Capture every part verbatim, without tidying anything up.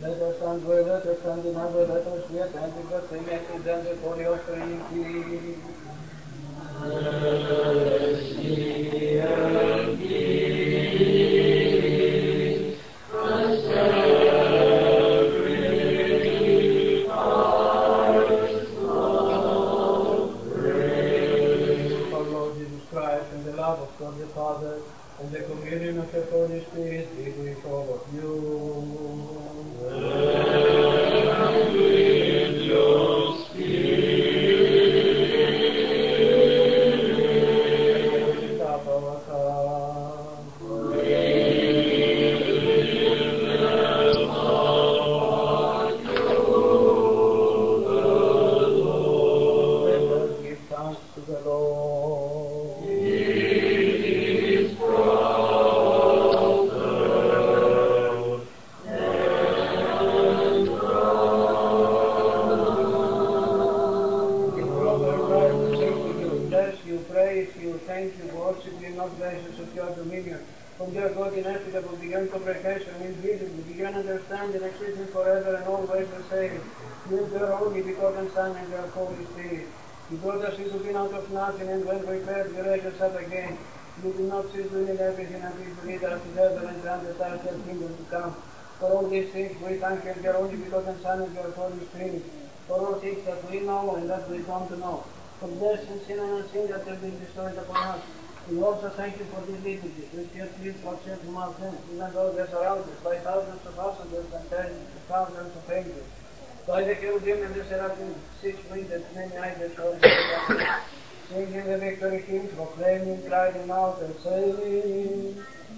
Let us stand well, let us stand in heaven, let us be attentive, but sing and present the holy offering. Mercy and peace, the sacrifice of praise. Our Lord Jesus Christ, and the love of God the Father, and the communion of the Holy Spirit be with all of you. And with your spirit. Lift up our hearts. Let us give thanks to the Lord. It is proper and In Proverbs, I will say to you, bless you, praise you, thank you, worship you, not gracious of your dominion. From your God ineffable, beyond comprehension, invisible, beyond understanding, existing forever and always the same. You are your only begotten Son and your Holy Spirit. You brought us into being out of nothing, and when we failed, you raised us up again. You do not cease doing everything until you lead us to heaven and granted us your kingdom to come. For all these things, we thank you and your only begotten Son and your Holy Spirit. For all things that we know and that we don't know. For death and sin and unseen that have been destroyed upon us. We also thank you for this liturgy, which you have pleased to accept from our sins, even though they surround us by thousands of thousands and tens of thousands of angels. By the cherubim and the seraphim, six winged and many eyed that shall singing the victory hymn, proclaiming, crying out, and saying,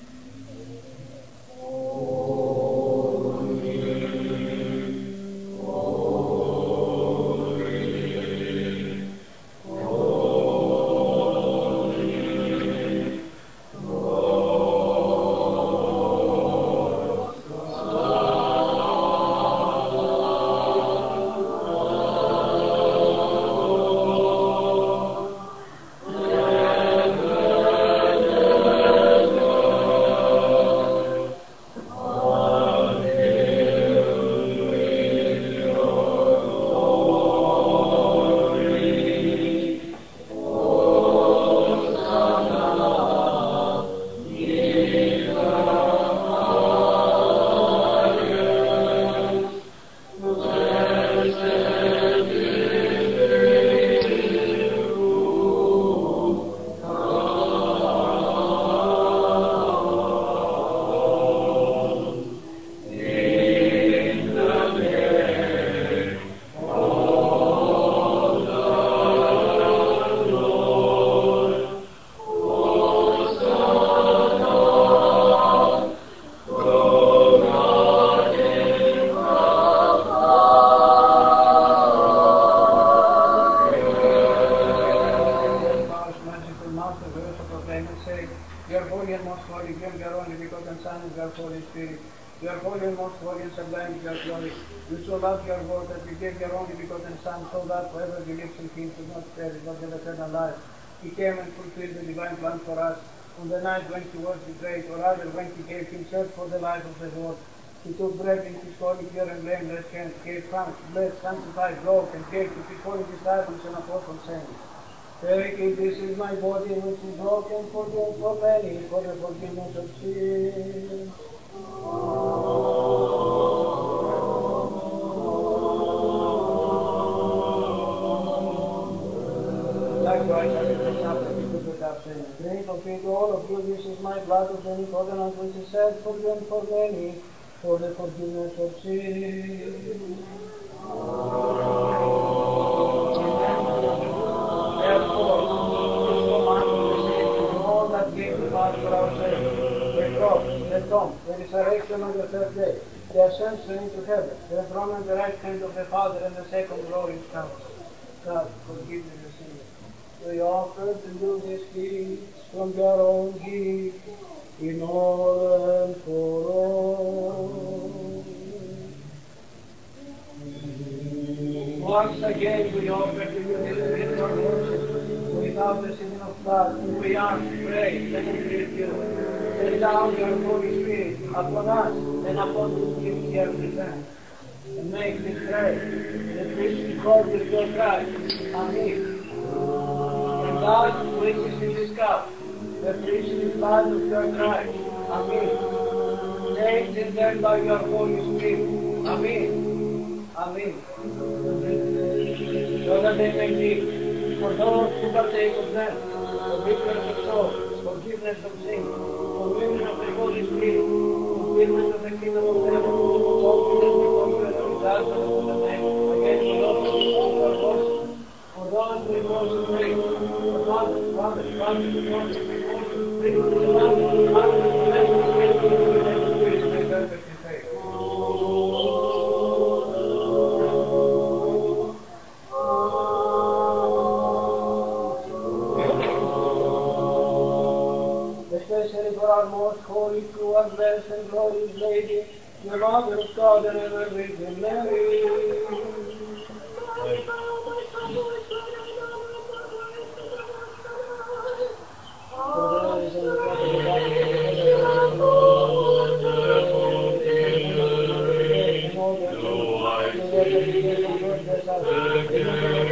He came and fulfilled the divine plan for us. On the night when he was betrayed, or rather when he gave himself for the life of the world, he took bread in his holy, pure and blameless hands, gave thanks, blessed, sanctified, broke, and gave to his holy disciples and apostles, saying, Take it, this is my body which is broken for you, for many, for the forgiveness of sin. Likewise, having the supper, he took the cup, saying, Drink of it, all of you, this is my blood of the new covenant, which is shed for you and for many, for the forgiveness of sin. Therefore, this commandment received from all that gave to God for our sake, the cross, the tomb, the resurrection on the third day, the ascension into heaven, the throne on the right hand of the Father, and the second glorious coming. God, forgive me the sin. We offer to you this gift from your own gift, in all and for all. Once again we offer to you this spiritual worship, without the sin of blood, and we ask, pray, and entreat you. Send down your Holy Spirit upon us, and and upon whom gifts ye have present. And make me pray, that which God with your Christ, Amen. And God, which is in this cup, the priestly blood of your Christ, Amen. Take and then by your Holy Spirit, Amen. Amen. So that they may be, for those who partake of them, forgiveness of souls, forgiveness of sins, communion of the Holy Spirit, fulfillment of the kingdom of heaven, confidence before you as a result of the name, against the Lord of the gospel, for those who emotion pray, for Father, Father, Father, Father, emotion pray, the Father, Father, the Blessed Spirit, the Blessed Spirit, may perfectly faith. Especially for our most holy, true, and blessed, and glorious Lady, the Mother of God and ever Virgin Mary. For those